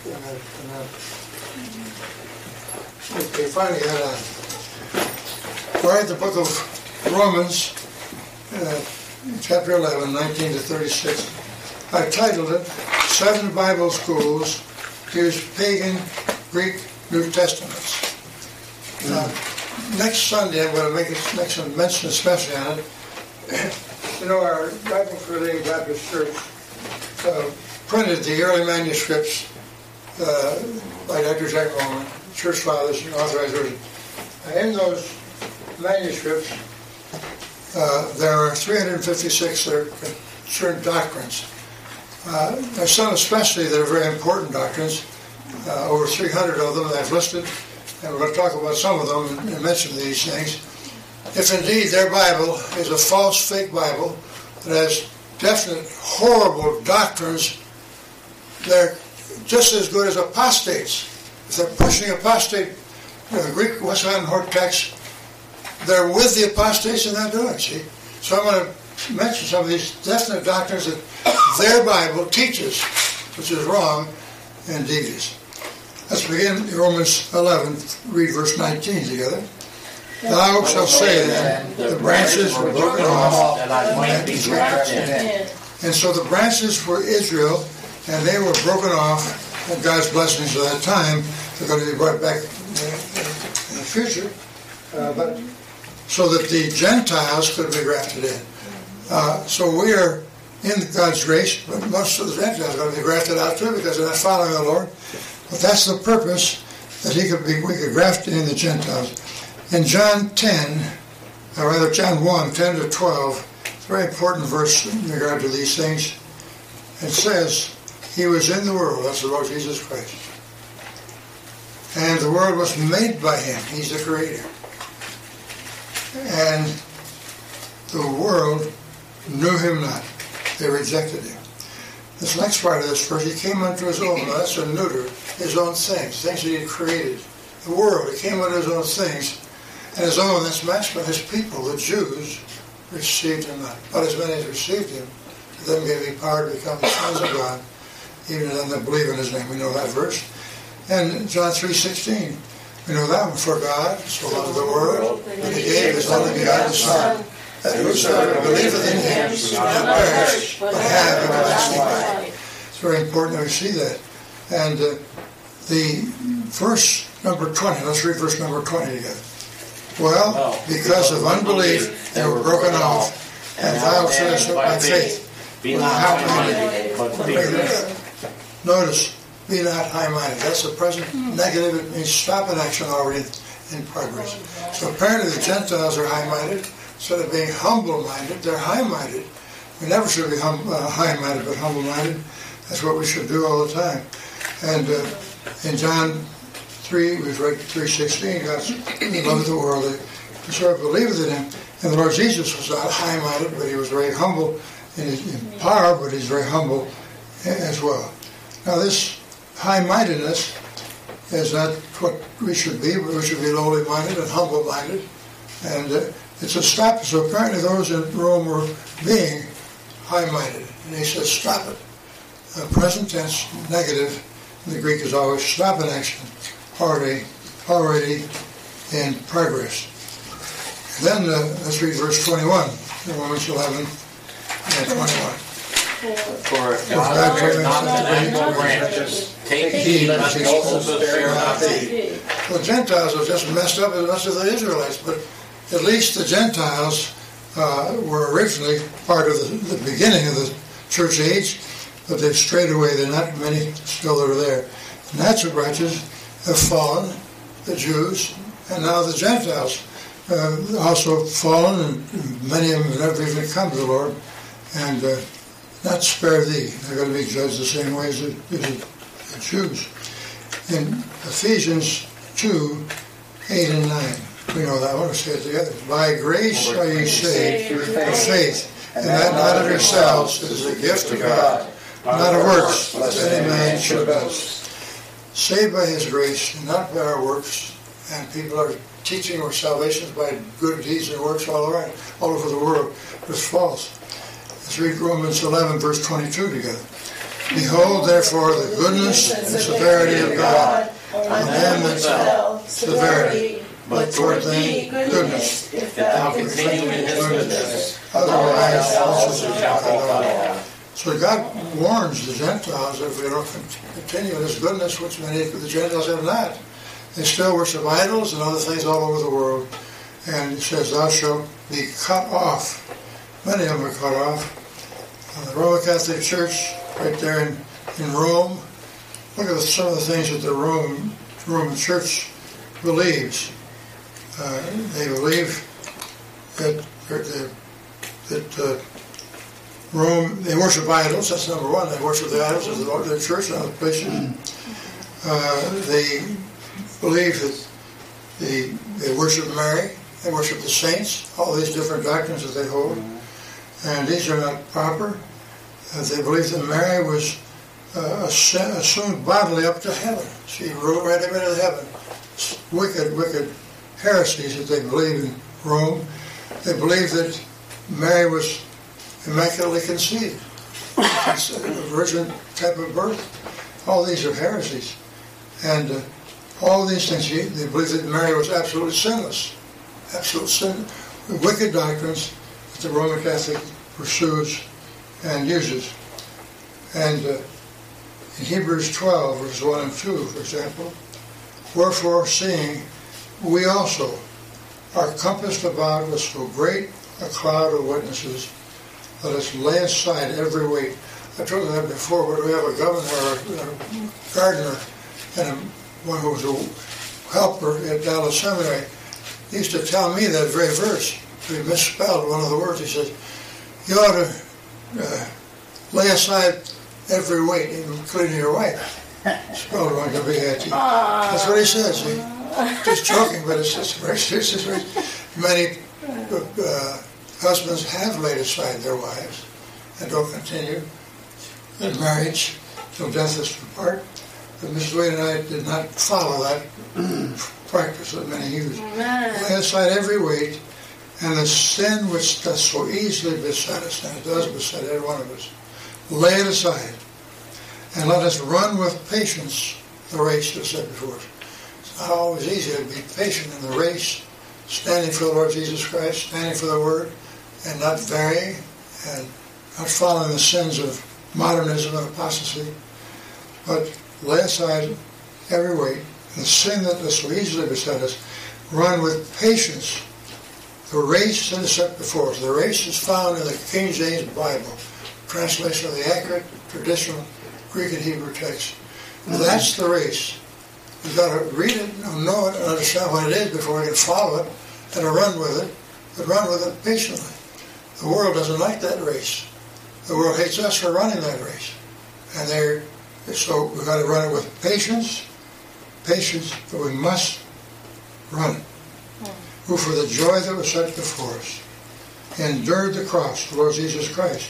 Okay, finally got on. We're at the book of Romans, chapter 11, 19 to 36. I titled it, 7 Bible Schools Use Pagan Greek New Testaments. Next Sunday, I'm going to make a mention especially on it. You know, our Bible for the Baptist Church printed the early manuscripts by Dr. Jack Roman, Church Fathers, and authorized version. In those manuscripts, there are 356 that are certain doctrines. There's some especially that are very important doctrines, over 300 of them that I've listed, and we're going to talk about some of them and mention these things. If indeed their Bible is a false, fake Bible that has definite, horrible doctrines, they're just as good as apostates. If they're pushing apostate, Greek Wesleyan Hort text, they're with the apostates and they're doing, see? So I'm going to mention some of these definite doctrines that their Bible teaches, which is wrong and devious. Let's begin in Romans 11, read verse 19 together. Thou shalt say then, the branches were broken off, that I might be grafted in. And so the branches were Israel, and they were broken off, and God's blessings at that time are going to be brought back in the future, but so that the Gentiles could be grafted in. So we are in God's grace, but most of the Gentiles are going to be grafted out too because they're not following the Lord. But that's the purpose, that we could graft in the Gentiles. In John 1, 10 to 12, it's a very important verse in regard to these things. It says, He was in the world, that's the Lord Jesus Christ. And the world was made by Him, He's the Creator. And the world knew Him not. They rejected Him. This next part of this verse, He came unto His own. Now that's a neuter. His own things that He had created. The world, He came unto His own things. And His own, that's matched by His people, the Jews, received Him not. But as many as received Him, to them gave He power to become the sons of God, even to them that believe in His name. We know that verse. And John 3:16, we know that one. For God so loved the world that He gave His only begotten Son, that whosoever believeth in Him should not perish, but have everlasting life. It's very important that we see that. And the verse number 20, let's read verse number 20 together. Well, because of unbelief, they were broken off, and thou shouldest by faith be not high-minded, but fearless. Notice, be not high-minded. That's the present negative. It means stop an action already in progress. So apparently the Gentiles are high-minded. Instead of being humble-minded, they're high-minded. We never should be high-minded, but humble-minded. That's what we should do all the time. And in John 3, we've read 3:16, God loved the world, whosoever believeth in Him. And the Lord Jesus was not high-minded, but He was very humble in power, but He's very humble as well. Now this high-mindedness is not what we should be, but we should be lowly-minded and humble-minded. And it's a stop. So apparently those in Rome were being high-minded. And He says, stop it. Present tense, negative, in the Greek is always stop an action, already in progress. And then let's read verse 21, Romans 11 and 21. For God cares not the natural branches, take heed lest He also spare not thee. The Gentiles are just messed up as much as the Israelites, but at least the Gentiles were originally part of the beginning of the church age, but they've strayed away. There are not many still that are there. The natural branches have fallen, the Jews, and now the Gentiles also fallen, and many of them have never even come to the Lord, and not spare thee. They're going to be judged the same way as the Jews. In Ephesians 2, 8 and 9, we know that one. Let's say it together. By grace are ye saved through faith, and that not of yourselves, it is a gift of God, not of works, lest any man should boast. Saved by His grace, and not by our works. And people are teaching our salvation by good deeds and works all around, all over the world. It's false. Let's read Romans 11, verse 22 together. Behold, therefore, the goodness and severity of God. On them that fell, severity, but toward thee, goodness, if thou continue in his goodness. Otherwise, also shalt thou fall. So God warns the Gentiles if we don't continue in his goodness, which many of the Gentiles have not. They still worship idols and other things all over the world. And it says, thou shalt be cut off. Many of them are cut off. The Roman Catholic Church, right there in Rome, look at some of the things that the Roman Church believes. They believe that Rome, they worship idols, that's number one. They worship the idols of their church and other places. They believe that they worship Mary, they worship the saints, all these different doctrines that they hold. And these are not proper. They believe that Mary was assumed bodily up to heaven. She rode right up into heaven. Wicked heresies that they believe in Rome. They believe that Mary was immaculately conceived. It's a virgin type of birth. All these are heresies. And all these things, they believe that Mary was absolutely sinless. Absolute sin. Wicked doctrines that the Roman Catholic pursues and uses. And in Hebrews 12, verses 1 and 2, for example, wherefore, seeing we also are compassed about with so great a cloud of witnesses, let us lay aside every weight. I told you that before, but we have a governor, a gardener, and one who was a helper at Dallas Seminary. He used to tell me that very verse. He misspelled one of the words. He said, you ought to lay aside every weight, including your wife. Spelled wrong, that's what he says. Just joking, but it's just very serious. Many husbands have laid aside their wives and don't continue in marriage till death us part. But Mrs. Wade and I did not follow that practice that many use. Lay aside every weight and the sin which does so easily beset us, and it does beset every one of us. Lay it aside and let us run with patience the race that's set before us. It's not always easy to be patient in the race, standing for the Lord Jesus Christ, standing for the Word, and not varying, and not following the sins of modernism and apostasy, but lay aside every weight, and the sin that does so easily beset us, run with patience the race that is set before us. The race is found in the King James Bible, translation of the accurate, traditional Greek and Hebrew text. That's the race. We've got to read it, know it, and understand what it is before we can follow it and run with it, but run with it patiently. The world doesn't like that race. The world hates us for running that race. And so we've got to run it with patience, but we must run it. Who for the joy that was set before us endured the cross, the Lord Jesus Christ.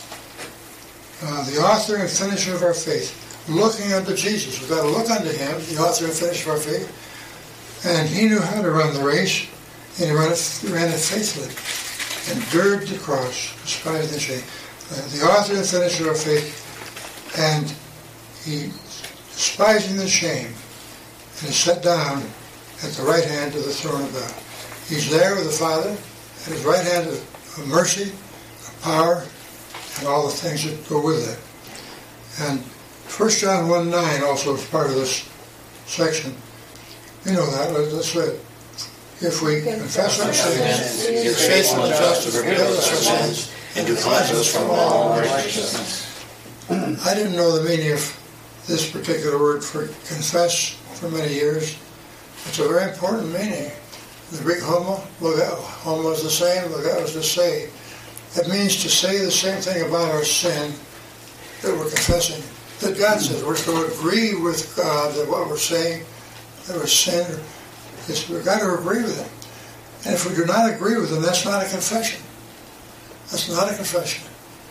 The author and finisher of our faith, looking unto Jesus. We've got to look unto him, the author and finisher of our faith. And he knew how to run the race, and he ran it faithfully. Endured the cross, despised the shame. The author and finisher of faith, and he, despising the shame, and is set down at the right hand of the throne of God. He's there with the Father, at his right hand of mercy, of power, and all the things that go with it. And 1 John 1:9 also is part of this section. You know that. Let's read it. If we confess our sins, he is faithful and just to forgive us our sins and to cleanse us from all unrighteousness. I didn't know the meaning of this particular word for confess for many years. It's a very important meaning. The Greek homo is the same, logos is to say. It means to say the same thing about our sin that we're confessing. That God says we're to agree with God that what we're saying, that we're sin, we've got to agree with Him. And if we do not agree with Him, that's not a confession. That's not a confession.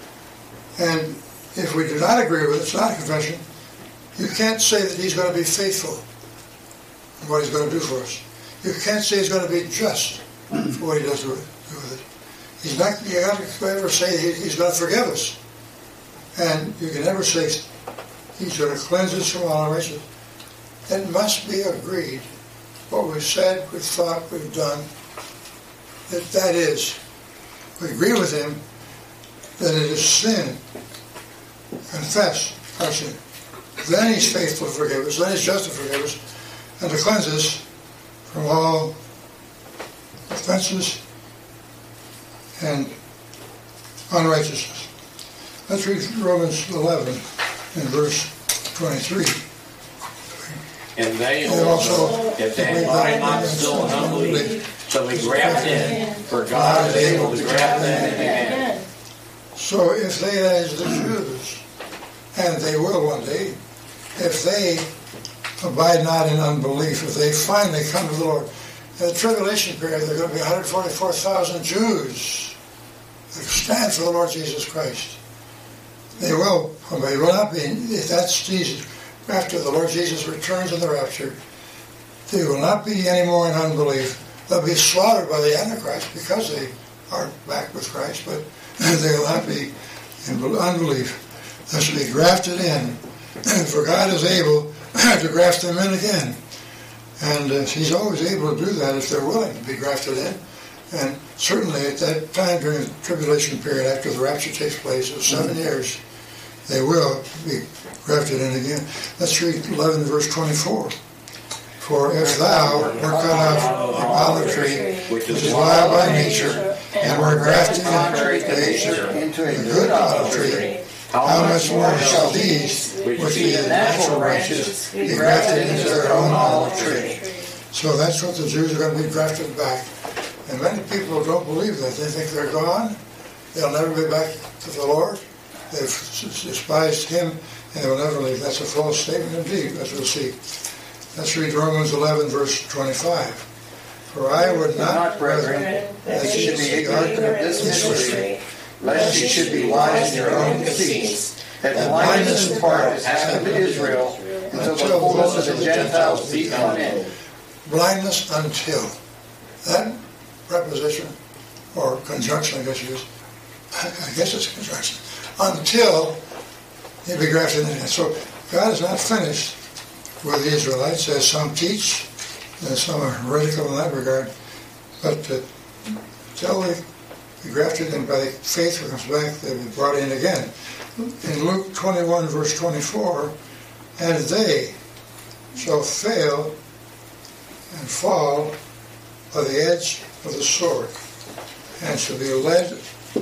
And if we do not agree with it, it's not a confession. You can't say that He's going to be faithful in what He's going to do for us. You can't say He's going to be just for what He does with it. You can't ever say He's going to forgive us. And you can never say He's going to cleanse us from all unrighteousness. It must be agreed, what we've said, we've thought, we've done, that is, we agree with him that it is sin. Confess our sin. Then he's faithful to forgive us, then he's just to forgive us, and to cleanse us from all offenses and unrighteousness. Let's read Romans 11 in verse 23. And they also, if they abide not still in unbelief, shall be grafted in, for God is able to graft them in again. So if they, as the Jews, and they will one day, if they abide not in unbelief, if they finally come to the Lord, in the tribulation period, there are going to be 144,000 Jews that stand for the Lord Jesus Christ. They will obey. It will not be, if that's Jesus, after the Lord Jesus returns in the rapture, they will not be anymore in unbelief. They'll be slaughtered by the Antichrist because they aren't back with Christ, but they will not be in unbelief. They shall be grafted in, for God is able to graft them in again. And he's always able to do that if they're willing to be grafted in. And certainly at that time during the tribulation period, after the rapture takes place, of 7 years, they will be grafted in again. Let's read 11 verse 24. For if thou were cut off from olive tree, which is vile by nature, and were grafted into a good olive tree, how much more shall these, which be the natural branches, be grafted into their own olive tree? So that's what the Jews are going to be grafted back. And many people don't believe that. They think they're gone. They'll never be back to the Lord. They've despised him, and they will never leave. That's a false statement indeed, as we'll see. Let's read Romans 11, verse 25. For I would not, brethren, that ye should be ignorant of this mystery, lest ye should be wise in your own conceits, that the blindness in part has happened to Israel, until the fullness of the Gentiles be come in. Blindness until. That preposition, or conjunction, I guess it is. I guess it's a conjunction. Until he be grafted in. So God is not finished with the Israelites, as some teach, and some are heretical in that regard. But until they be grafted in by faith who comes back, they'll be brought in again. In Luke 21, verse 24, and they shall fail and fall by the edge of the sword, and shall be led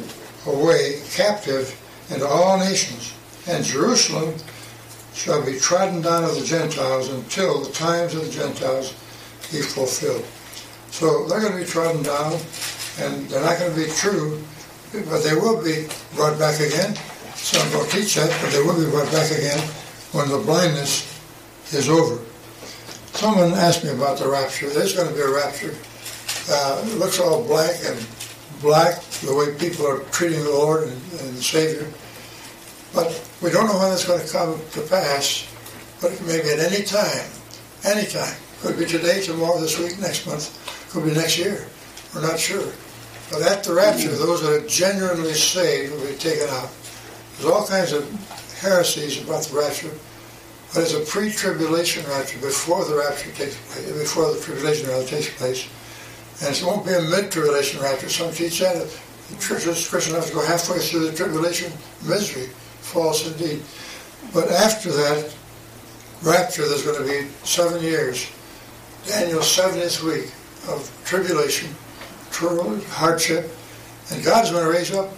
away captive into all nations, and Jerusalem shall be trodden down of the Gentiles until the times of the Gentiles be fulfilled. So they're going to be trodden down, and they're not going to be true, but they will be brought back again. Some don't teach that, but they will be brought back again when the blindness is over. Someone asked me about the rapture. There's going to be a rapture. It looks all blank and black, the way people are treating the Lord and the Savior. But we don't know when it's going to come to pass, but it may be at any time. Any time. Could be today, tomorrow, this week, next month. Could be next year. We're not sure. But at the rapture, those that are genuinely saved will be taken out. There's all kinds of heresies about the rapture, but it's a pre-tribulation rapture before the rapture takes place, before the tribulation rapture takes place. And it won't be a mid-tribulation rapture. Some teach that. The Christians have to go halfway through the tribulation misery. False indeed. But after that rapture, there's going to be 7 years. Daniel's 70th week of tribulation, hardship, and God's going to raise up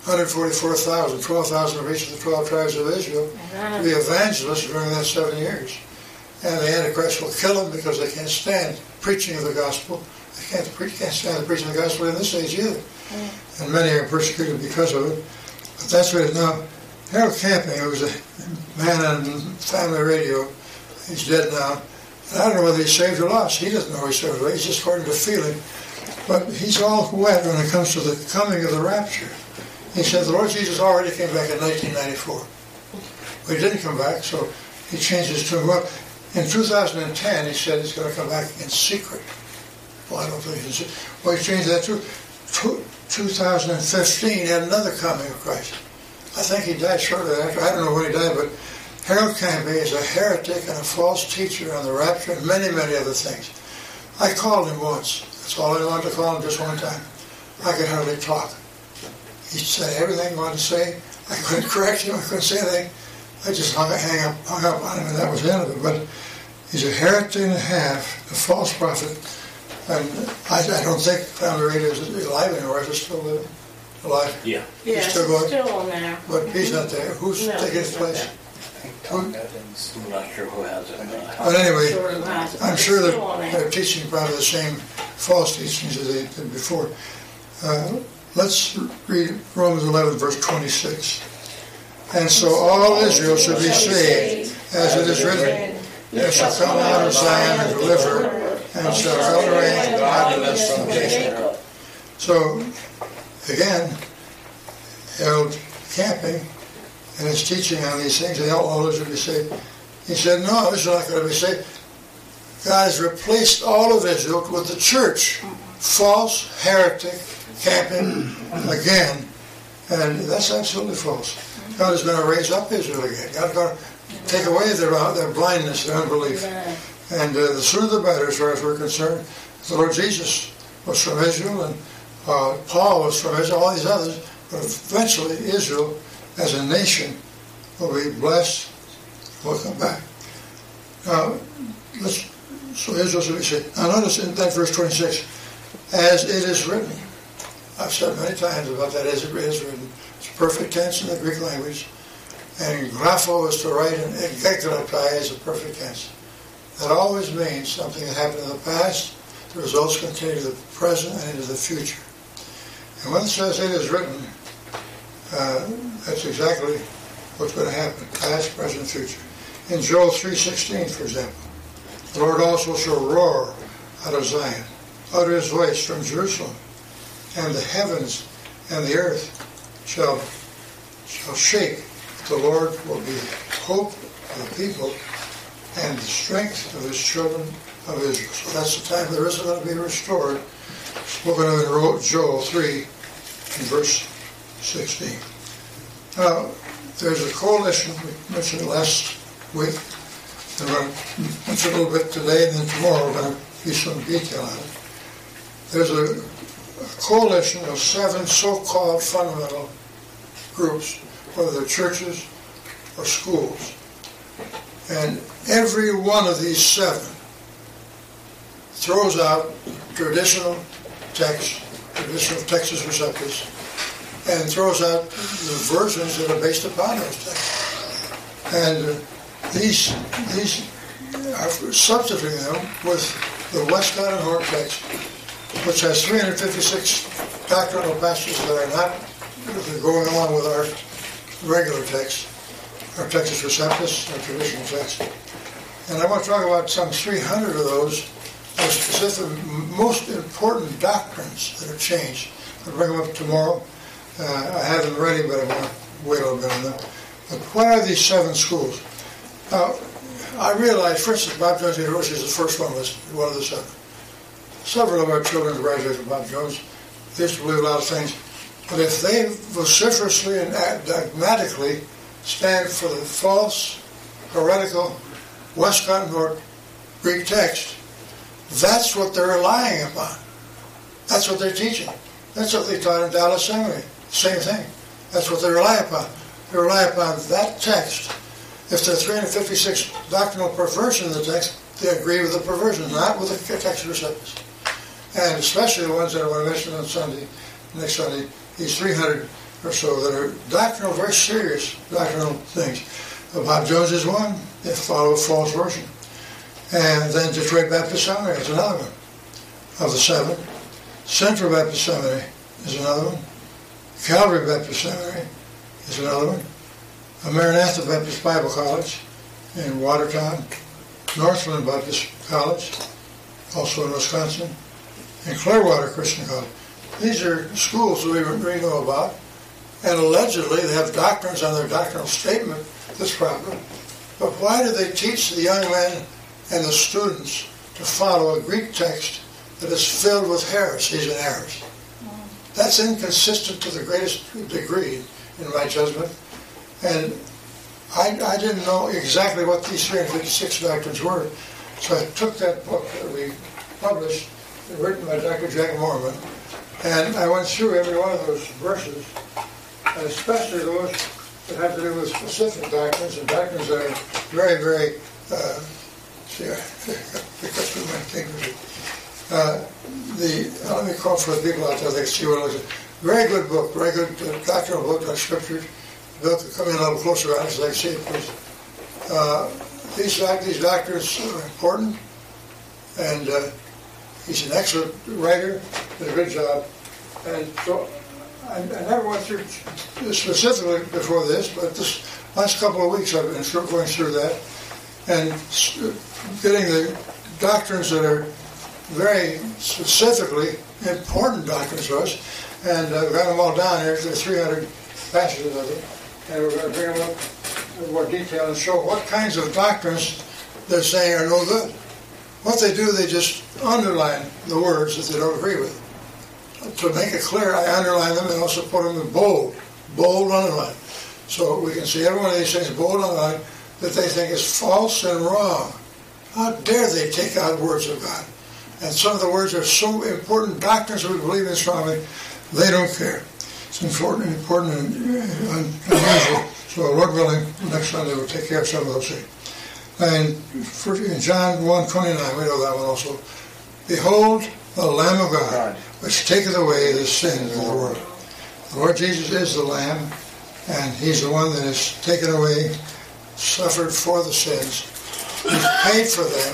144,000, 12,000 of each of the 12 tribes of Israel to be evangelists during that 7 years. And the Antichrist will kill them because they can't stand preaching of the gospel. They can't stand the preaching of the gospel in this age either. And many are persecuted because of it. But that's what it is now. Harold Camping, who was a man on family radio, he's dead now. And I don't know whether he's saved or lost. He doesn't know he's saved or lost. He's just according to feeling. But he's all wet when it comes to the coming of the rapture. He said the Lord Jesus already came back in 1994. But he didn't come back, so he changed his tune. Well, in 2010, he said he's going to come back in secret. Well, I don't think he's in secret. Well, he changed that too. 2015, he had another coming of Christ. I think he died shortly after. I don't know when he died, but Harold Camping is a heretic and a false teacher on the rapture and many, many other things. I called him once. That's all I wanted to call him, just one time. I could hardly talk. He said everything he wanted to say. I couldn't correct him. I couldn't say anything. I just hung up on him, and that was the end of it. But he's a heretic and a half, a false prophet. And I don't think Family Radio is alive anymore. Is it still living? Alive? Yeah. Yes, still going? still on there. But he's not there. Who's taking his place? I'm not sure who has it. But anyway, Sure who has it. I'm sure It's still on that there. they're teaching probably the same false teachings as they did before. Let's read Romans 11, verse 26. And so all Israel should be saved, as it is written, there shall come out of Zion a deliverer, and shall separate godliness from Jacob. So, again, Harold Camping and his teaching on these things, all Israel should be saved. He said, no, Israel is not going to be saved. God has replaced all of Israel with the church. False, heretic, Camping again. And that's absolutely false. God is going to raise up Israel again. God is going to take away their blindness, their unbelief. And the sooner the better, as far as we're concerned. The Lord Jesus was from Israel, and Paul was from Israel, all these others. But eventually, Israel, as a nation, will be blessed. We'll come back. Now, so Israel should be saved. Now, notice in that verse 26, as it is written. I've said many times about that, as it is written. It's perfect tense in the Greek language. And grapho is to write, and egekratai is a perfect tense. That always means something that happened in the past. The results continue to the present and into the future. And when it says it is written, that's exactly what's going to happen. Past, present, future. In Joel 3:16, for example, the Lord also shall roar out of Zion, utter his voice from Jerusalem, and the heavens and the earth shall shake. The Lord will be hope of the people and the strength of his children of Israel. So that's the time there is going to be restored. Spoken of in Joel 3 in verse 16. Now, there's a coalition, we mentioned last week, and we're going to mention a little bit today, and then tomorrow we're going to be some detail on it. There's a coalition of 7 so-called fundamental groups, whether they're churches or schools. And every one of these 7 throws out traditional texts, traditional Textus Receptus, and throws out the versions that are based upon those texts. And these are substituting them with the Westcott and Hort text, which has 356 doctrinal passages that are not going along with our regular text, our Textus Receptus, our traditional text. And I want to talk about some 300 of those specific, most important doctrines that have changed. I'll bring them up tomorrow. I have them ready, but I want to wait a little bit on them. But what are these 7 schools? Now, I realize, for instance, Bob Jones University is the first one listed, one of the 7. Several of our children graduated from Bob Jones. They used to believe a lot of things. But if they vociferously and dogmatically stand for the false, heretical, Westcott and Hort Greek text, that's what they're relying upon. That's what they're teaching. That's what they taught in Dallas Seminary. Same thing. That's what they rely upon. They rely upon that text. If there are 356 doctrinal perversions in the text, they agree with the perversion, not with the Textus Receptus. And especially the ones that I want to mention on Sunday, next Sunday, these 300 or so that are doctrinal, very serious doctrinal things. Bob Jones is one. They follow a false version. And then Detroit Baptist Seminary is another one of the 7. Central Baptist Seminary is another one. Calvary Baptist Seminary is another one. Maranatha Baptist Bible College in Watertown. Northland Baptist College, also in Wisconsin. And Clearwater Christian College. These are schools that we know about. And allegedly they have doctrines on their doctrinal statement that's proper. But why do they teach the young men and the students to follow a Greek text that is filled with heresies and errors? That's inconsistent to the greatest degree, in my judgment. And I didn't know exactly what these 356 doctrines were, so I took that book that we published, written by Dr. Jack Mormon, and I went through every one of those verses, and especially those that have to do with specific doctrines, and doctrines that are very, very, let me call for the people out there, they can see what it looks like. Very good book, very good doctrinal book on Scripture. Bill could come in a little closer on it so they can see it, please. These doctrines are important, and he's an excellent writer, did a good job. And so I never went through specifically before this, but this last couple of weeks I've been going through that and getting the doctrines that are very specifically important doctrines to us. And I've got them all down here. There's 300 passages of them. And we're going to bring them up in more detail and show what kinds of doctrines they're saying are no good. What they do, they just underline the words that they don't agree with. To make it clear, I underline them and also put them in bold underline. So we can see every one of these things bold underline that they think is false and wrong. How dare they take out words of God? And some of the words are so important doctrines we believe in strongly, they don't care. It's important and unusual. So Lord willing, next Sunday we'll take care of some of those things. And in John 1:29, we know that one also. Behold, the Lamb of God, which taketh away the sins of the world. The Lord Jesus is the Lamb, and He's the one that has taken away, suffered for the sins. He's paid for them.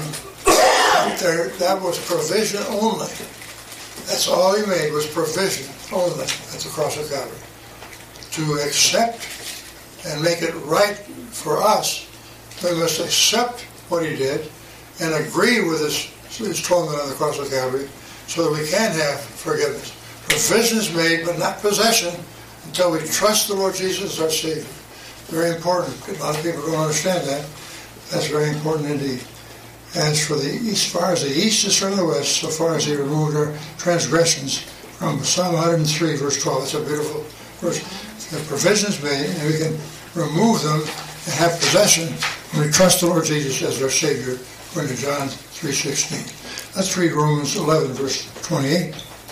That was provision only. That's all He made was provision only at the cross of Calvary. To accept and make it right for us, we must accept what He did and agree with His atonement on the cross of Calvary so that we can have forgiveness. Provision is made, but not possession, until we trust the Lord Jesus as our Savior. Very important. A lot of people don't understand that. That's very important indeed. As for as far as the east is from the west, so far as He removed our transgressions, from Psalm 103, verse 12. That's a beautiful verse. The provision is made, and we can remove them and have possession when we trust the Lord Jesus as our Savior, according to John 3:16. Let's read Romans 11, verse 28.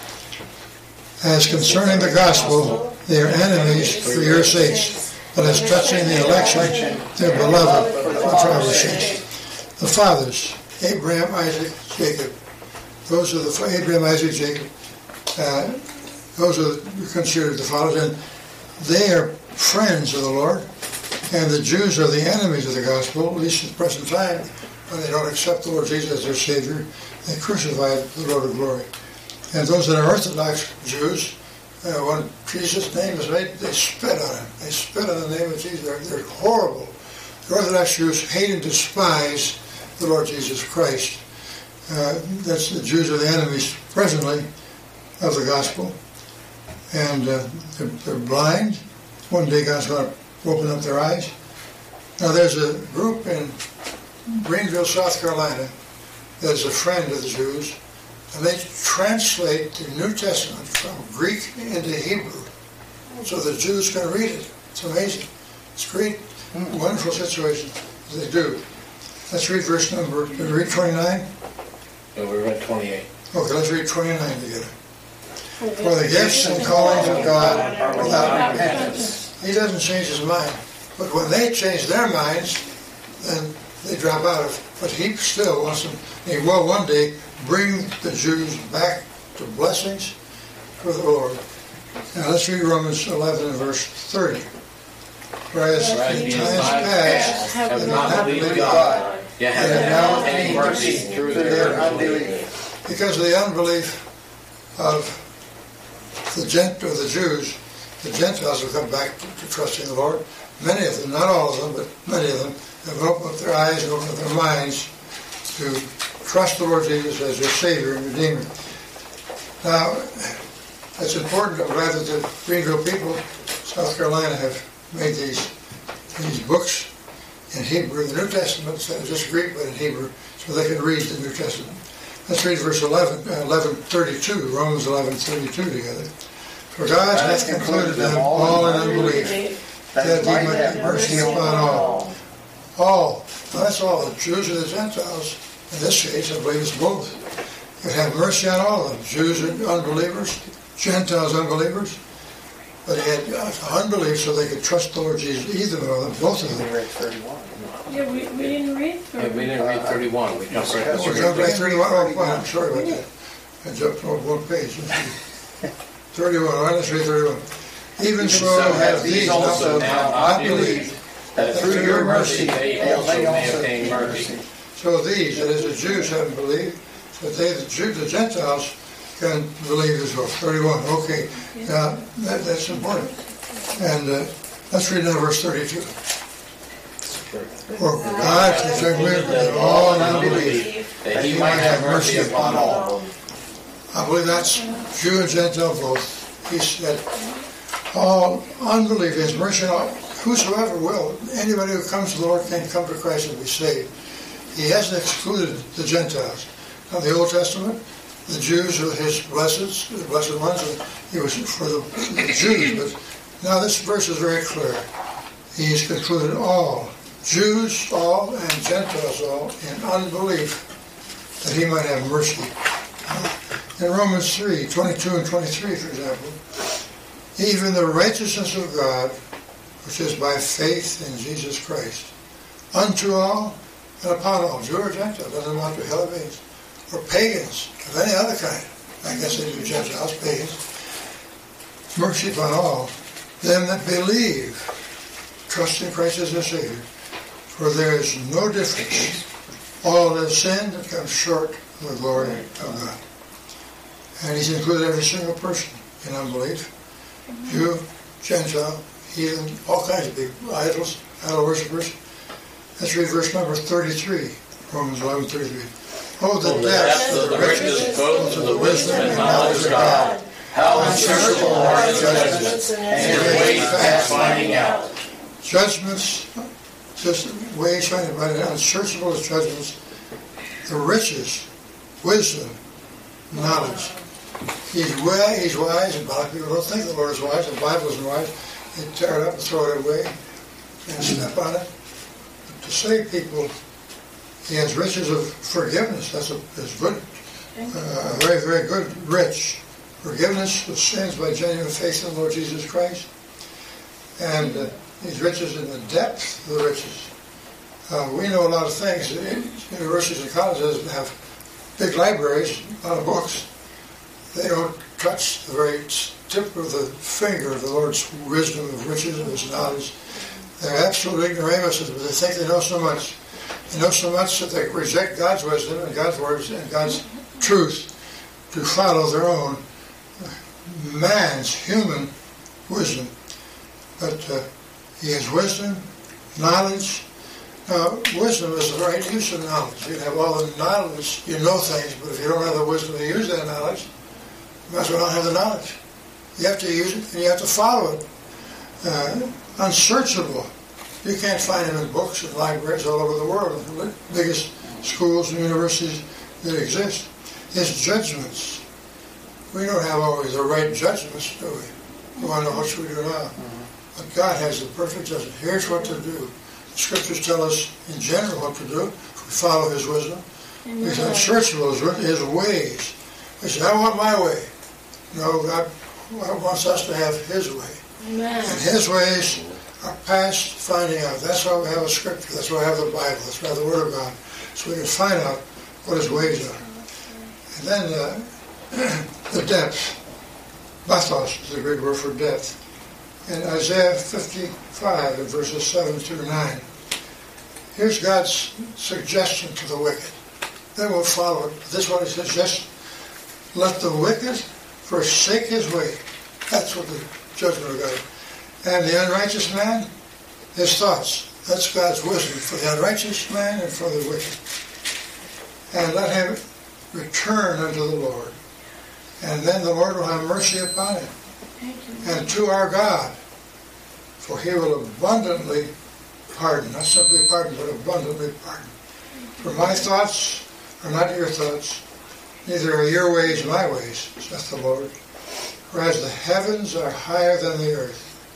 As concerning the gospel, they are enemies for your sakes, but as touching the election, they're beloved for our sakes. The fathers, Abraham, Isaac, Jacob. Those are the Abraham, Isaac, Jacob. Those are considered the fathers, and they are friends of the Lord. And the Jews are the enemies of the gospel, at least at the present time, when they don't accept the Lord Jesus as their Savior. They crucified the Lord of glory. And those that are Orthodox Jews, when Jesus' name is made, they spit on Him. They spit on the name of Jesus. They're horrible. The Orthodox Jews hate and despise the Lord Jesus Christ. That's the Jews are the enemies presently of the gospel. And they're blind. One day God's going to open up their eyes. Now there's a group in Greenville, South Carolina that is a friend of the Jews, and they translate the New Testament from Greek into Hebrew so the Jews can read it. It's amazing. It's great, wonderful situation. They do. Let's read verse number, did we read 29? No, we read 28. Okay, let's read 29 together. For the gifts and callings of God without repentance. He doesn't change His mind. But when they change their minds, then they drop out of it. But He still wants them. He will one day bring the Jews back to blessings for the Lord. Now let's read Romans 11 and verse 30. Whereas in times past have not believed God, yet have now obtained mercy through their unbelief. Because of the unbelief of the Jews, the Gentiles have come back to trusting the Lord. Many of them, not all of them, but many of them, have opened up their eyes and opened up their minds to trust the Lord Jesus as their Savior and Redeemer. Now, it's important. I'm glad that the Greenville people, South Carolina, have made these books in Hebrew, the New Testament, instead of just Greek, but in Hebrew, so they can read the New Testament. Let's read verse 11:32, Romans 11:32 together. For God hath concluded them all in unbelief, that he might have mercy upon all. All. Well, that's all, the Jews and the Gentiles. In this case, I believe it's both. You have mercy on all of them, Jews and unbelievers, Gentiles, unbelievers. But he had unbelief so they could trust the Lord Jesus, either of them, both of them. We read 31. Yeah, we didn't read 31. Yeah, we didn't read 31. We jumped right We jumped right 31. Oh, fine. I'm sorry about that. I jumped over one page. 31. All right, let's read 31. Even so have these also now not believed, that through your mercy they also may obtain mercy. So these, that is, the Jews haven't believed, but they, the Gentiles, can believe as well. 31. Okay. Now, that's important. And let's read now verse 32. For God has removed that all unbelief, that he might have mercy upon all. I believe that's Jew and Gentile both. He said, all unbelief is mercy on whosoever will. Anybody who comes to the Lord can come to Christ and be saved. He hasn't excluded the Gentiles. Now, the Old Testament, the Jews were his the blessed ones, and he was for the Jews. But now this verse is very clear. He's concluded all, Jews all and Gentiles all, in unbelief, that he might have mercy. In Romans 3, 22 and 23, for example, even the righteousness of God, which is by faith in Jesus Christ, unto all and upon all, Jew or Gentile, doesn't matter to hell or beings, or pagans of any other kind. I guess they do Gentiles, pagans. Mercy upon all them that believe, trust in Christ as their Savior. For there is no difference. All have sinned and come short of the glory of God. And he's included every single person in unbelief. Jew, Gentile, heathen, all kinds of people, idols, idol worshippers. Let's read verse number 33, Romans 11:33. Oh, the depth of the riches, both of the wisdom and knowledge of God. How unsearchable are his judgments, and his ways past finding out. Judgments, just ways finding out, unsearchable as judgments. The riches, wisdom, knowledge. He's wise, and a lot of people don't think the Lord is wise, the Bible isn't wise. They tear it up and throw it away and step on it. But to save people, he has riches of forgiveness. That's good. Very, very good, rich. Forgiveness of sins by genuine faith in the Lord Jesus Christ. And these riches in the depth of the riches. We know a lot of things. Universities and colleges have big libraries, a lot of books. They don't touch the very tip of the finger of the Lord's wisdom, of riches, of his knowledge. They're absolute ignoramuses, but they think they know so much. They know so much that they reject God's wisdom and God's words and God's truth to follow their own man's human wisdom. But he has wisdom, knowledge. Now, wisdom is the right use of knowledge. You have all the knowledge, you know things, but if you don't have the wisdom to use that knowledge, you might as well not have the knowledge. You have to use it and you have to follow it. Unsearchable. You can't find them in books and libraries all over the world, the biggest schools and universities that exist. His judgments. We don't have always the right judgments, do we? We want to know what should we do now. But God has the perfect judgment. Here's what to do. The scriptures tell us in general what to do if we follow his wisdom. He's unsearchable, his ways. We say, I want my way. No, God wants us to have his way. Amen. And his ways are past finding out. That's why we have a scripture. That's why we have the Bible. That's why we have the Word of God. So we can find out what his ways are. And then the depth. Bathos is the Greek word for depth. In Isaiah 55, in verses 7 through 9, here's God's suggestion to the wicked. They will follow it. This one he suggests, let the wicked forsake his way. That's what the judgment of God. And the unrighteous man, his thoughts. That's God's wisdom for the unrighteous man and for the wicked. And let him return unto the Lord. And then the Lord will have mercy upon him. And to our God, for he will abundantly pardon. Not simply pardon, but abundantly pardon. For my thoughts are not your thoughts, neither are your ways my ways, saith the Lord. For as the heavens are higher than the earth,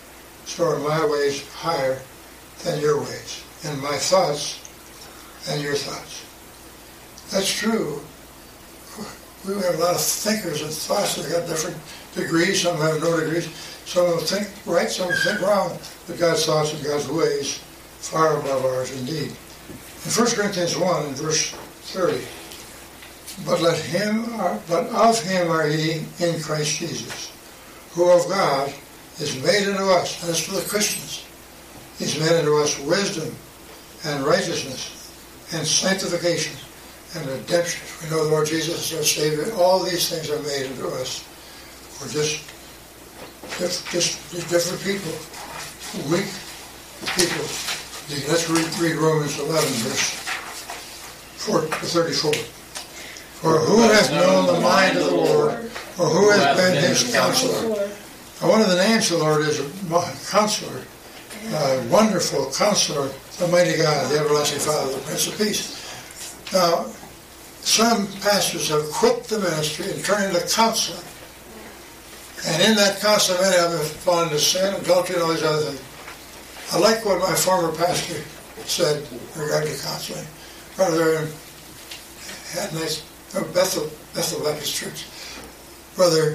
so are my ways higher than your ways, and my thoughts than your thoughts. That's true. We have a lot of thinkers and thoughts that got different degrees. Some have no degrees. Some of them think right, some of them think wrong. But God's thoughts and God's ways far above ours indeed. In 1 Corinthians 1 and verse 30, but of him are ye in Christ Jesus, who of God is made unto us, and it's for the Christians. He's made unto us wisdom and righteousness and sanctification and redemption. We know the Lord Jesus is our Savior. All these things are made unto us. We're just different people, weak people. Let's read Romans 11, verse 4 to 34. For who hath known the mind of the Lord, or who hath been his counselor? Now, one of the names of the Lord is Counselor, wonderful Counselor, the mighty God, the everlasting Father, the Prince of Peace. Now, some pastors have quit the ministry and turned into counseling. And in that counseling, many of them have fallen into sin, adultery, and all these other things. I like what my former pastor said regarding counseling. Brother had nice Bethel Baptist Church. Brother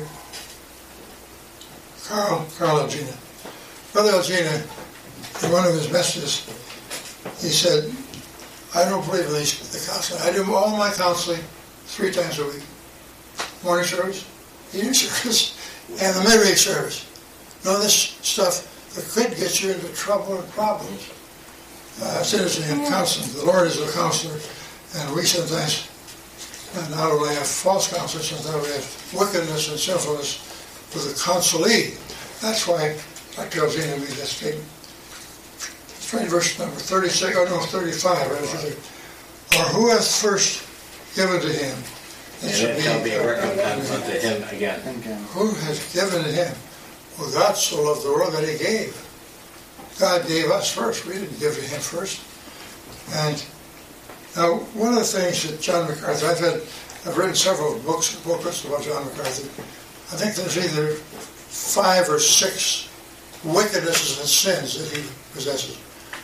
Carl Algina. Brother Algina, in one of his messages, he said, I don't believe in the counseling. I do all my counseling 3 times a week. Morning service, evening service, and the midweek service. None of this stuff that could get you into trouble and problems. It's interesting in counseling. The Lord is a counselor, and we sometimes not only have false counselors, sometimes we have wickedness and sinfulness with a counselee. That's why Dr. Alzina made that statement. Let's read verse number 36, 35. Right? Or who hath first given to him? And it shall be a recompense unto him again. Who has given to him? Well, God so loved the world that he gave. God gave us first. We didn't give to him first. And now, one of the things that John MacArthur, I've written several booklets about John MacArthur. I think there's either 5 or 6 wickednesses and sins that he possesses.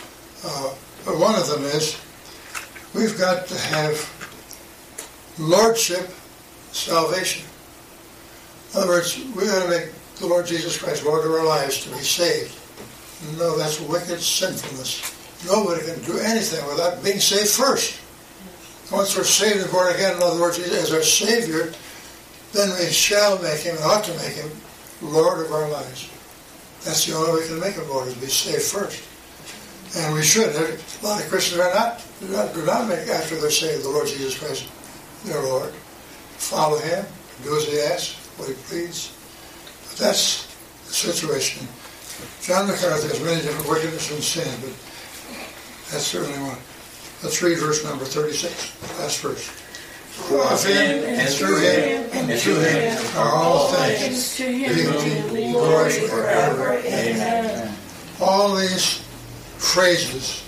But one of them is, we've got to have lordship salvation. In other words, we've got to make the Lord Jesus Christ Lord of our lives to be saved. No, that's wicked sinfulness. Nobody can do anything without being saved first. Once we're saved and born again, in other words, as our Savior, then we shall make him, and ought to make him, Lord of our lives. That's the only way we can make him Lord, is be saved first. And we should. A lot of Christians do not make, after they're saved, the Lord Jesus Christ their Lord. Follow him, do as he asks, what he pleads. But that's the situation. John MacArthur has many different wickedness and sin, but that's certainly one. Let's read verse number 36, last verse. Of him, and through him, and to him are all things. To him be glory forever. Amen. All these phrases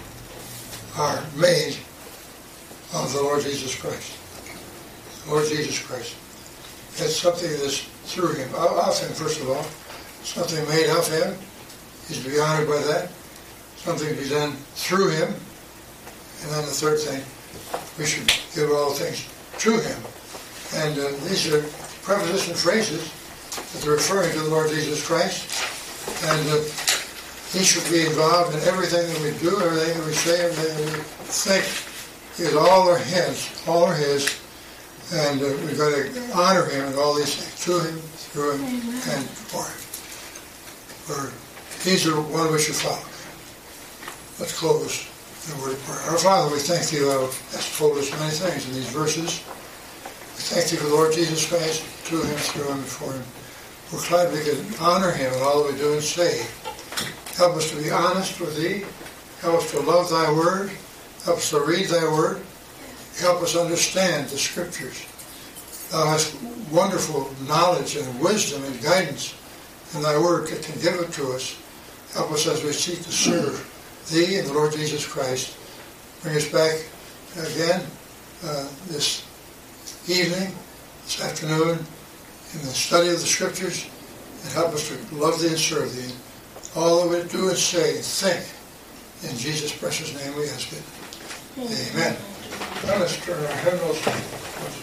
are made of the Lord Jesus Christ. Lord Jesus Christ. It's something that's through him, of him, first of all. Something made of him. He's to be honored by that. Something to be done through him. And then the third thing, we should give all things to him. And these are preposition phrases that are referring to the Lord Jesus Christ. And he should be involved in everything that we do, everything that we say, everything that we think. Is all are his. And we've got to honor him and all these things, to him, through him, and for him. He's the one we should follow. Let's close in a word of prayer. Our Father, we thank you. Has told us many things in these verses. We thank you for the Lord Jesus Christ, to him, through him, and for him. We're glad we can honor him in all that we do and say. Help us to be honest with thee. Help us to love thy word. Help us to read thy word. Help us understand the scriptures. Thou hast wonderful knowledge and wisdom and guidance in thy word that can give it to us. Help us as we seek to serve thee and the Lord Jesus Christ. Bring us back again this evening, this afternoon, in the study of the scriptures, and help us to love thee and serve thee. All that we do is say and think. In Jesus' precious name we ask it. Amen. Now let's turn our hymnals.